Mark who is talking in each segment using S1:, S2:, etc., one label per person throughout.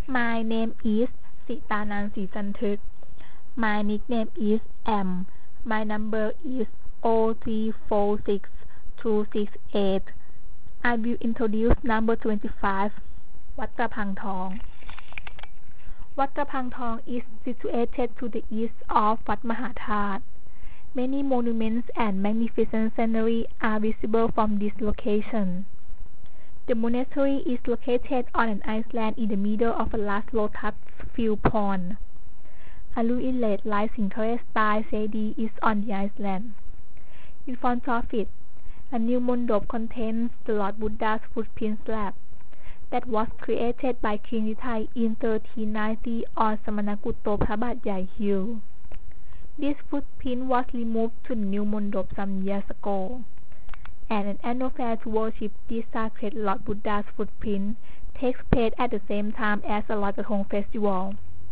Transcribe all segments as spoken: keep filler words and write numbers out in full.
S1: My name is สิตานันท์ ศรีจันทึก My nickname is M My number is zero three four six two six eight I will introduce number twenty-five วัดตะพังทอง วัดตะพังทอง is situated to the east of วัดมหาธาตุ Many monuments and magnificent scenery are visible from this location. The monastery is located on an island in the middle of a large lotus-filled pond. A ruined-like Singkare-style Sedi is on the island. In front of it, a new mandap contains the Lord Buddha's footprint slab that was created by King Nitai in thirteen ninety on Samanakutto Prabhatyai Hill. This footprint was removed to the new mandap some years ago, and an annual fair to worship this sacred Lord Buddha's footprint takes place at the same time as a Loi Krathong festival.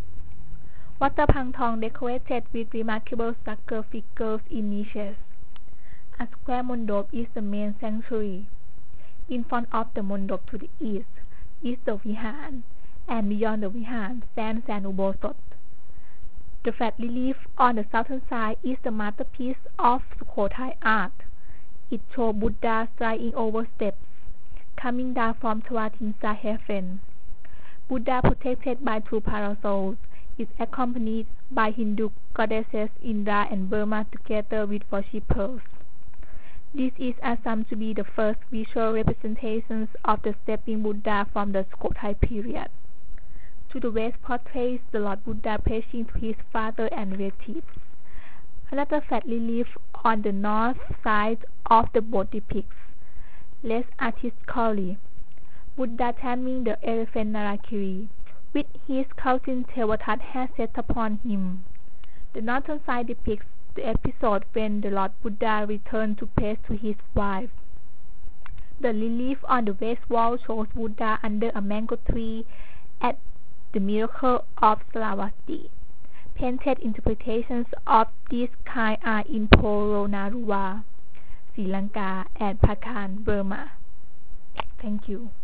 S1: Wat Ta Phang Thong decorated with remarkable stucco figures in niches. A square mandap is the main sanctuary. In front of the mandap to the east is the Vihan, and beyond the Vihan stands an Ubosot. The flat relief on the southern side is the masterpiece of Sukhothai art. It shows Buddha striding over steps, coming down from Tawatimsa heaven. Buddha, protected by two parasols, is accompanied by Hindu goddesses Indra and Burma together with worshippers. This is assumed to be the first visual representations of the stepping Buddha from the Sukhothai period. To the west portrays the Lord Buddha preaching to his father and relatives. Another flat relief on the north side of the both depicts, less artistically, Buddha taming the elephant Narakiri, with his cousin Thevatat has set upon him. The northern side depicts the episode when the Lord Buddha returned to pay to his wife. The relief on the west wall shows Buddha under a mango tree at the miracle of Saravati. Painted interpretations of this kind are in Polonnaruwa, Sri Lanka, and Pathan, Burma. Thank you.